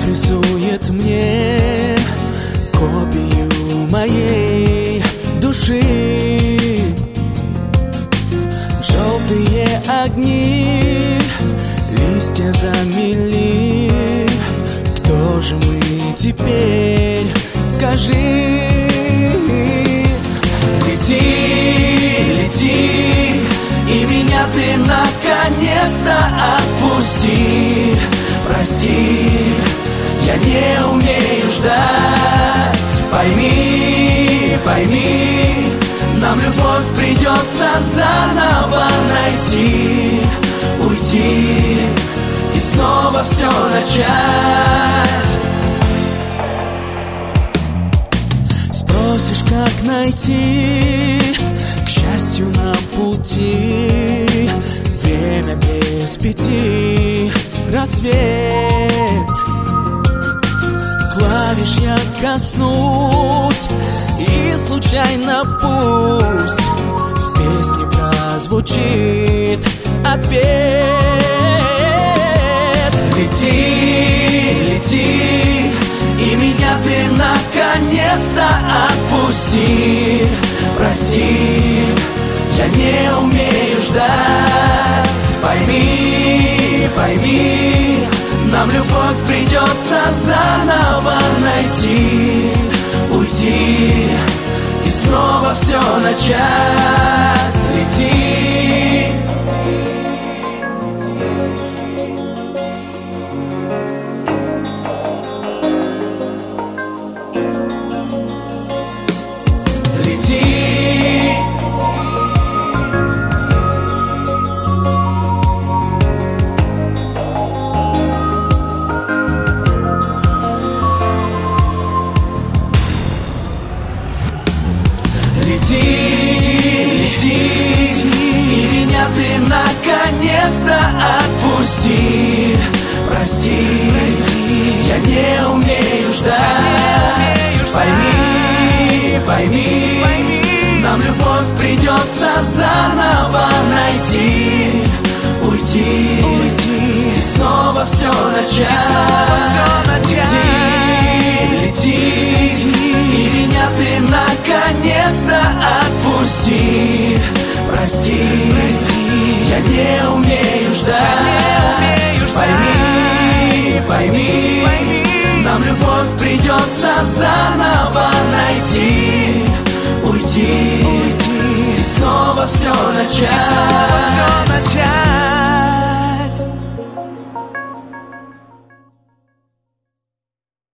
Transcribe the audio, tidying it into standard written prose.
рисует мне копию моей души. Желтые огни, листья замели. Кто же мы теперь? Скажи. Лети, лети, и меня ты наконец-то отпусти. Прости, я не умею ждать. Пойми, пойми, нам любовь придется заново найти. Уйти и снова все начать. Спросишь, как найти к счастью на пути. Время без 5, рассвет. Клавиш я коснусь, и случайно пусть в песне прозвучит ответ. Лети, лети, и меня ты наконец-то отпусти. Прости, я не умею ждать. Пойми, пойми, нам любовь придется заново найти. Уйти и снова все начать. Лети. Наконец-то отпусти. Прости, я не умею ждать. Пойми, пойми, нам любовь придется заново найти. Уйти и снова все начать. Лети, и меня ты наконец-то отпусти. Прости, я не умею ждать. Пойми, пойми, нам любовь придется заново найти. Уйти и снова все начать.